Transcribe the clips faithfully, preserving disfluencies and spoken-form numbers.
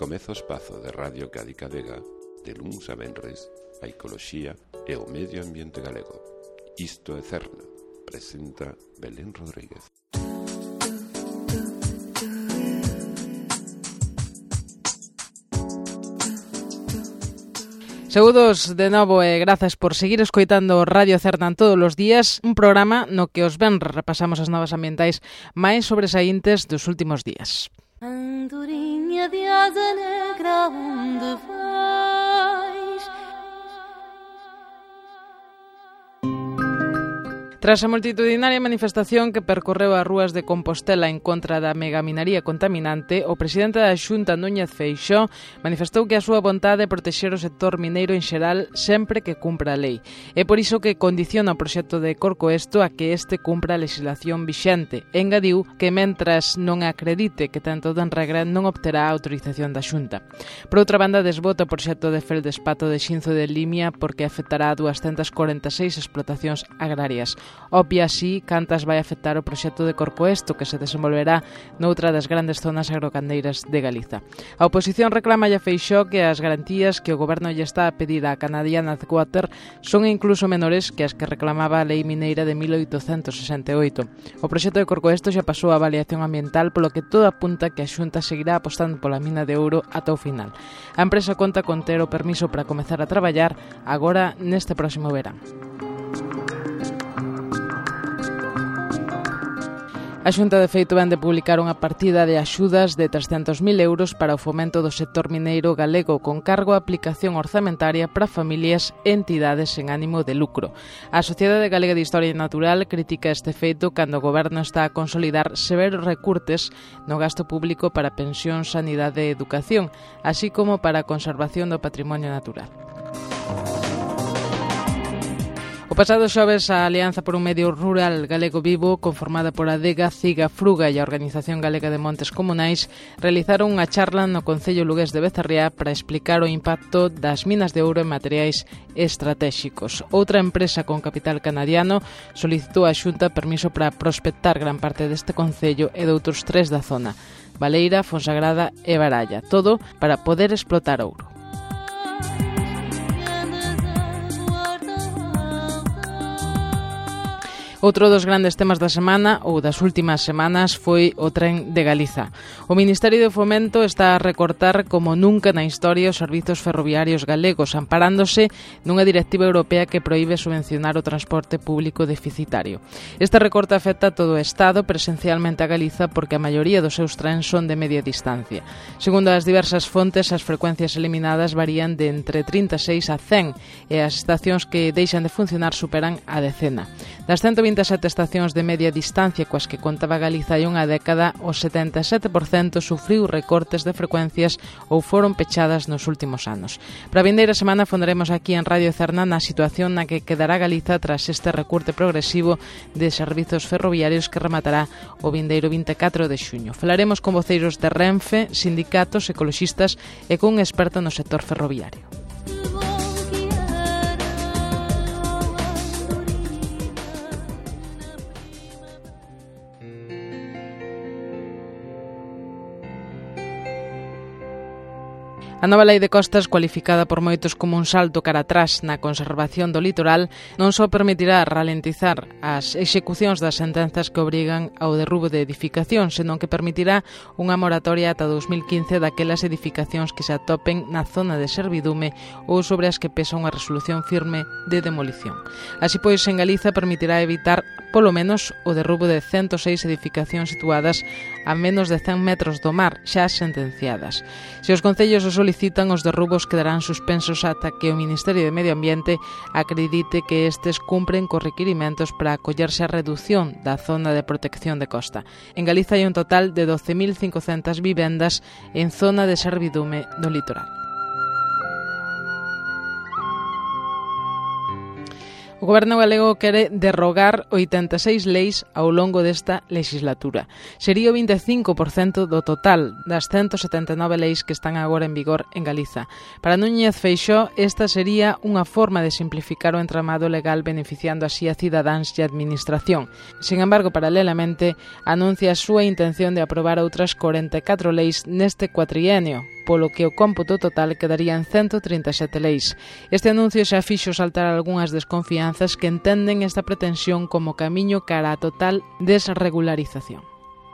Comeza o espazo de Radio Cádiz Vega de luns a venres a ecoloxía e o medio ambiente galego. Isto é Cerna, presenta Belén Rodríguez. Saúdos de novo e grazas por seguir escoitando Radio Cernan todos os días, un programa no que os venres repasamos as novas ambientais máis sobresaíntes dos últimos días. Andorinha de asa negra, onde vais? Tras a multitudinaria manifestación que percorreu as rúas de Compostela en contra da megaminaría contaminante, o presidente da Xunta, Núñez Feixóo, manifestou que a súa vontade é protexer o sector mineiro en xeral sempre que cumpra a lei. É por iso que condiciona o proxecto de Corcoesto a que este cumpra a legislación vixente. Engadiu que mentras non acredite que ten todo en regra non obterá a autorización da Xunta. Por outra banda, desbota o proxecto de Feldespato de Xinzo de Limia porque afectará a duascentas corenta e seis explotacións agrarias. Obvia así cantas vai afectar o proxecto de Corcoesto que se desenvolverá noutra das grandes zonas agrocandeiras de Galiza. A oposición reclama a Feixóo que as garantías que o goberno lle está a pedir á canadian Azwater son incluso menores que as que reclamaba a lei mineira de mil oitocentos sesenta e oito. O proxecto de Corcoesto xa pasou a avaliación ambiental, polo que todo apunta que a Xunta seguirá apostando pola mina de ouro ata o final. A empresa conta con ter o permiso para comezar a traballar agora neste próximo verán. A Xunta de feito vén de publicar unha partida de axudas de trescentos mil euros para o fomento do sector mineiro galego con cargo a aplicación orzamentaria para familias e entidades sen ánimo de lucro. A Sociedade Galega de Historia Natural critica este feito cando o goberno está a consolidar severos recurtes no gasto público para pensión, sanidade e educación, así como para a conservación do patrimonio natural. O pasado xoves, a Alianza por un Medio Rural Galego Vivo, conformada por Adega, Ciga, Fruga e a Organización Galega de Montes Comunais, realizaron unha charla no Concello lugués de Becerriá para explicar o impacto das minas de ouro en materiais estratéxicos. Outra empresa con capital canadiano solicitou á Xunta permiso para prospectar gran parte deste concello e de outros tres da zona, Baleira, Fonsagrada e Baralla, todo para poder explotar ouro. Outro dos grandes temas da semana, ou das últimas semanas, foi o tren de Galiza. O Ministerio de Fomento está a recortar como nunca na historia os servizos ferroviarios galegos, amparándose nunha directiva europea que proíbe subvencionar o transporte público deficitario. Este recorte afecta a todo o Estado, presencialmente a Galiza, porque a maioría dos seus trens son de media distancia. Segundo as diversas fontes, as frecuencias eliminadas varían de entre trinta e seis a cen e as estacións que deixan de funcionar superan a decena. Das ciento vinte e sete estacións de media distancia coas que contaba Galiza hai unha década, o setenta e sete por cento sufriu recortes de frecuencias ou foron pechadas nos últimos anos. Para a vindeira semana fonderemos aquí en Radio Cernan na situación na que quedará Galiza tras este recorte progresivo de servizos ferroviarios que rematará o vindeiro vinte e catro de xuño. Falaremos con voceiros de Renfe, sindicatos, ecoloxistas e con un experto no sector ferroviario. A nova lei de costas, cualificada por moitos como un salto cara atrás na conservación do litoral, non só permitirá ralentizar as execucións das sentenzas que obrigan ao derrubo de edificacións, senón que permitirá unha moratoria ata dos mil quince daquelas edificacións que se atopen na zona de servidume ou sobre as que pesa unha resolución firme de demolición. Así pois, en Galiza permitirá evitar polo menos o derrubo de ciento seis edificacións situadas a menos de cen metros do mar, xa sentenciadas. Se os concellos o solicitan, os derrubos quedarán suspensos ata que o Ministerio de Medio Ambiente acredite que estes cumpren cos requirimentos para acollerse a reducción da zona de protección de costa. En Galiza hai un total de doce mil cincocentas vivendas en zona de servidume do litoral. O Goberno galego quere derrogar oitenta e seis leis ao longo desta legislatura. Sería o vinte e cinco por cento do total das ciento setenta e nove leis que están agora en vigor en Galiza. Para Núñez Feixóo, esta sería unha forma de simplificar o entramado legal beneficiando así a cidadáns e a administración. Sin embargo, paralelamente, anuncia a súa intención de aprobar outras corenta e catro leis neste cuatrienio, polo que o cómputo total quedaría en ciento trinta e sete leis. Este anuncio xa fixo saltar algunhas desconfianzas que entenden esta pretensión como camiño cara a total desregularización.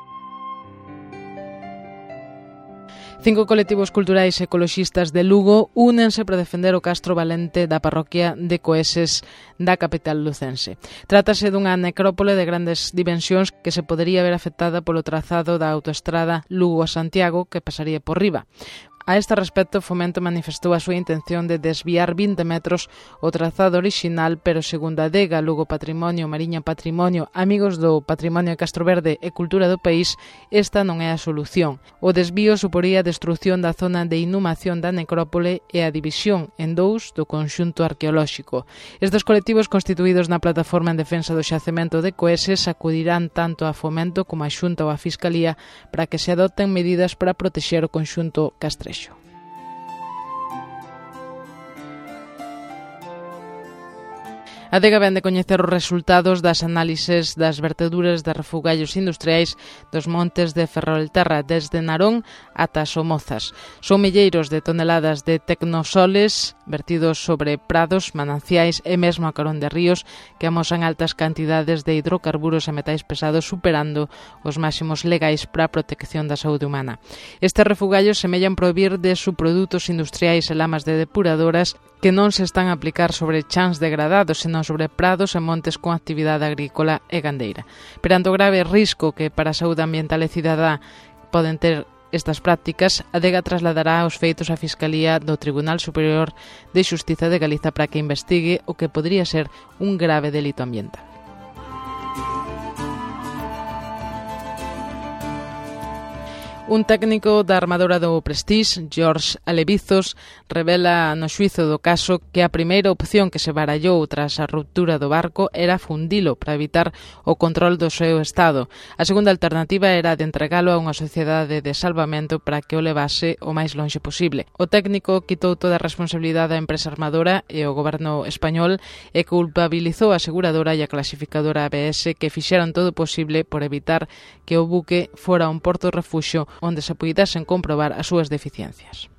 Cinco colectivos culturais e ecoloxistas de Lugo únense para defender o Castro Valente da parroquia de Coeses da capital lucense. Trátase dunha necrópole de grandes dimensións que se podería ver afectada polo trazado da autoestrada Lugo a Santiago que pasaría por riba. A este respecto, Fomento manifestou a súa intención de desviar vinte metros o trazado orixinal, pero segundo a Adega, Lugo Patrimonio, Mariña Patrimonio, Amigos do Patrimonio de Castroverde e Cultura do País, esta non é a solución. O desvío suporía a destrución da zona de inhumación da necrópole e a división en dous do conxunto arqueolóxico. Estes colectivos constituídos na plataforma en defensa do xacemento de Coeses acudirán tanto a Fomento como a Xunta ou a Fiscalía para que se adopten medidas para protexer o conxunto castrexo. A Adega vén de coñecer os resultados das análises das verteduras de refugallos industriais dos montes de Ferrolterra desde Narón ata Somozas. Son milleiros de toneladas de tecnosoles vertidos sobre prados, mananciais e mesmo a carón de ríos que amosan altas cantidades de hidrocarburos e metais pesados superando os máximos legais para a protección da saúde humana. Estes refugallos semellan provir de subprodutos industriais e lamas de depuradoras que non se están a aplicar sobre chans degradados, senón sobre prados e montes con actividade agrícola e gandeira. Perante o grave risco que para a saúde ambiental e cidadá poden ter estas prácticas, a Adega trasladará os feitos á Fiscalía do Tribunal Superior de Xustiza de Galiza para que investigue o que podría ser un grave delito ambiental. Un técnico da armadora do Prestige, George Alevizos, revela no xuízo do caso que a primeira opción que se barallou tras a ruptura do barco era fundilo para evitar o control do seu estado. A segunda alternativa era de entregalo a unha sociedade de salvamento para que o levase o máis lonxe posible. O técnico quitou toda a responsabilidade á empresa armadora e o goberno español e culpabilizou a aseguradora e a clasificadora A B S que fixeron todo o posible por evitar que o buque fora un porto refuxio onde se puidesen comprobar as súas deficiencias.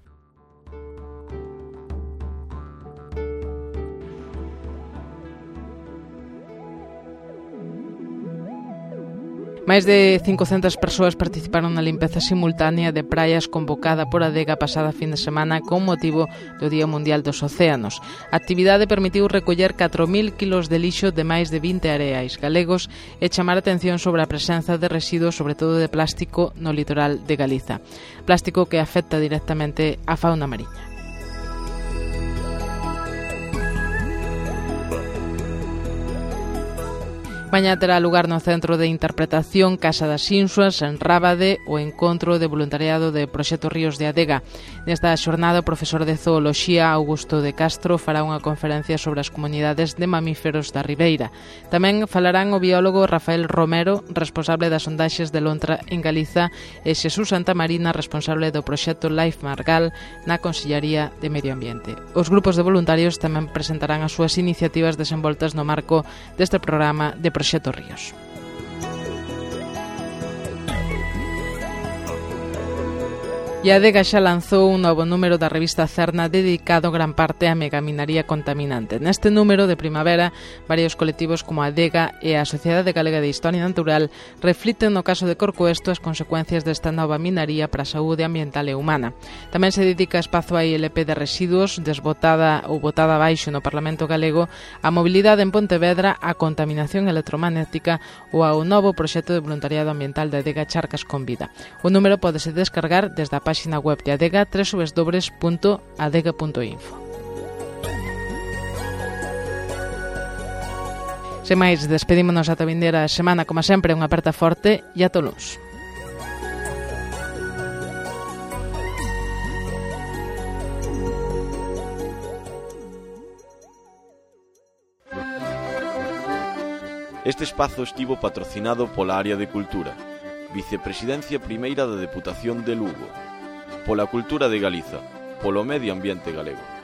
Máis de cincocentas persoas participaron na limpeza simultánea de praias convocada por Adega pasada fin de semana con motivo do Día Mundial dos Océanos. A actividade permitiu recoller catro mil kilos de lixo de máis de vinte areais galegos e chamar a atención sobre a presenza de residuos, sobre todo de plástico, no litoral de Galiza. Plástico que afecta directamente a fauna mariña. Mañá terá lugar no Centro de Interpretación Casa das Insuas, en Rábade, o encontro de voluntariado de Proxecto Ríos de Adega. Nesta xornada, o profesor de Zooloxía Augusto de Castro fará unha conferencia sobre as comunidades de mamíferos da Ribeira. Tamén falarán o biólogo Rafael Romero, responsable das sondaxes de lontra en Galiza, e Xesús Santamarina, responsable do proxecto Life Margal na Consellaría de Medio Ambiente. Os grupos de voluntarios tamén presentarán as súas iniciativas desenvoltas no marco deste programa de Proxecto Ríos. E a Adega xa lanzou un novo número da revista Cerna dedicado gran parte á megaminaría contaminante. Neste número de primavera, varios colectivos como a Adega e a Sociedade Galega de Historia Natural refliten no caso de Corcoesto as consecuencias desta nova minaría para a saúde ambiental e humana. Tamén se dedica espazo á I L P de residuos desbotada ou botada abaixo no Parlamento Galego, a mobilidade en Pontevedra, a contaminación electromagnética ou ao novo proxecto de voluntariado ambiental da Adega Charcas con Vida. O número pódese descargar desde a página web de Adega doble u doble u doble u punto adega punto info. Sen máis, despedímonos ata vindeira semana, como sempre, unha aperta forte e ata o luns. Este espazo estivo patrocinado pola Área de Cultura, Vicepresidencia Primeira da Deputación de Lugo, pola Cultura de Galiza, polo Medio Ambiente Galego.